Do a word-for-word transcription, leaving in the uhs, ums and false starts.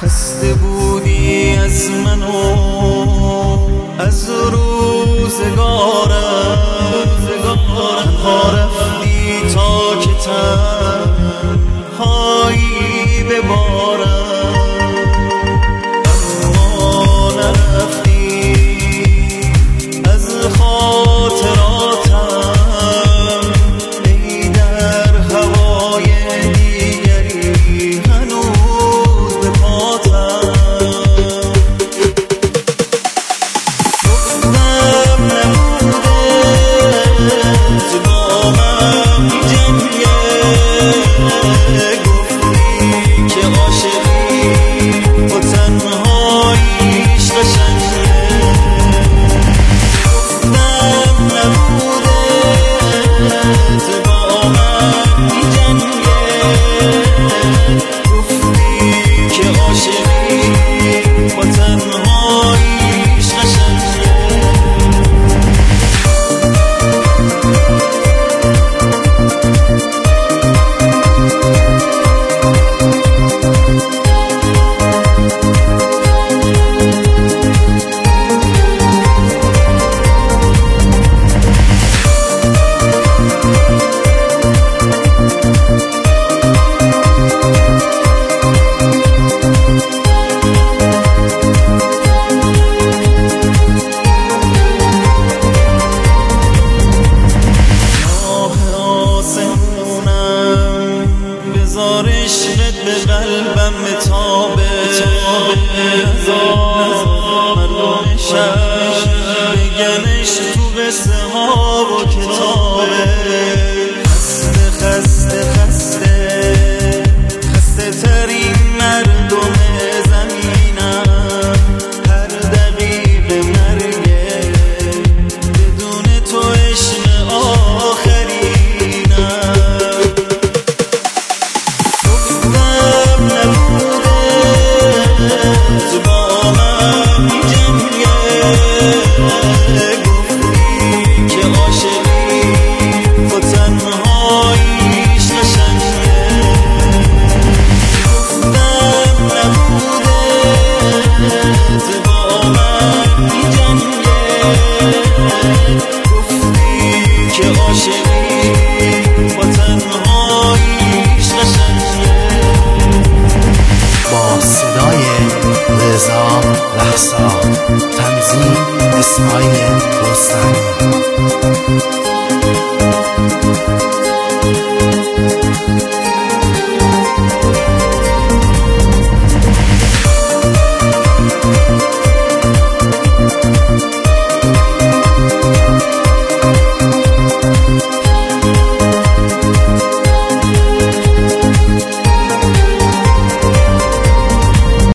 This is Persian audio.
خسته بودی از من و از روزگارم، تنها رفتی تا که تنهایی ببارم، اما نرفتی از خاطراتم، ای در هوای دیگری هنوز به پاتم. گفتم نبوده تو با من می‌جنگه، گفتی که عاشقی با تنهاییش قشنگه. گفتم نبوده تو با من می‌جنگه، گفتی که عاشقی با تنهاییش قشنگه. بذار عشقت به قلبم بتابه، مردم شهر بگنش تو قصه ها و کتابه. خسته خسته خسته خسته ترین مردم زمینم، هر دقیقه مرگه بدون تو عشق آخرینم. تو با من می‌جنگه، گفتی که عاشقی با تنهاییش قشنگه. گفتم نبوده تو با من می‌جنگه، گفتی که عاشقی با تنهاییش قشنگه. با صدای رضا لحظا، تنظیم اسماعیل